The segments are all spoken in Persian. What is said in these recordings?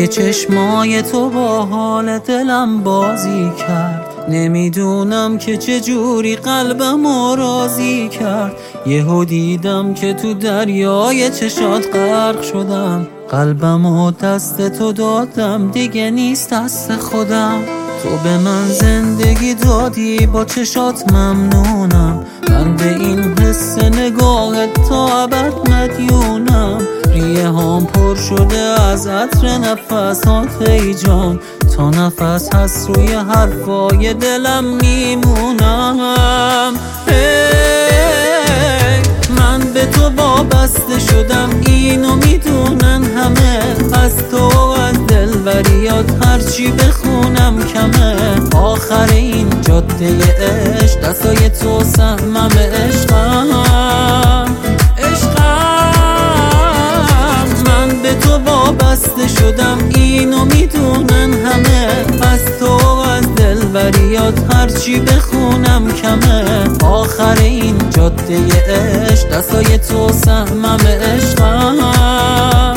چشمای تو با حال دلم بازی کرد. نمیدونم که چجوری قلبم راضی کرد. یهو دیدم که تو دریای چشات غرق شدم. قلبم و دست تو دادم، دیگه نیست دست خودم. تو به من زندگی دادی، با چشات ممنونم. من به این حس نگاهت تا ابد مدیونم. ریه هام پر شده از عطر نفسات ای جان. تا نفس هست روی حرفای دلم میمونم. من به تو وابسته شدم، اینو میدونن همه. از تو از دلبریات هرچی بخونم کمه. آخر این جاده عشق دستای تو سهمم. عشقم من به تو وابسته شدم، اینو میدونن همه. از تو از دلبریات هرچی بخونم کمه. آخر این جاده عشق دستای تو سهمم. عشقم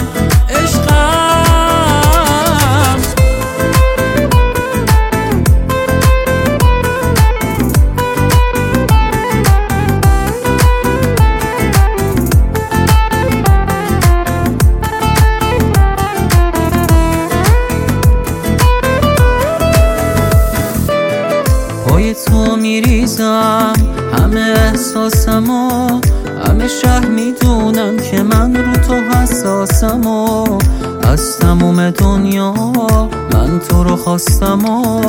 پای تو میریزم همه احساسمو. همه شهر میدونن که من رو تو حساسم. و از تموم دنیا من تو رو خواستم و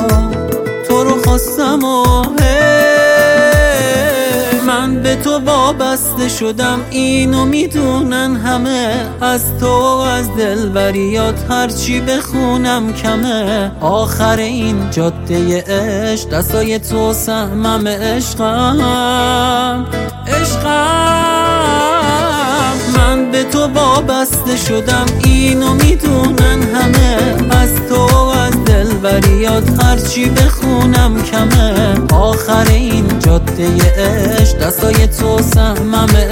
من به تو وابسته شدم، اینو میدونن همه. از تو از دلبریات هرچی بخونم کمه. آخر این جاده عشق دستای تو سهمم. عشقم من به تو وابسته شدم، اینو میدونن همه. از تو از دلبریات هرچی بخونم کمه. آخر این جاده عشق دستای تو سهمم.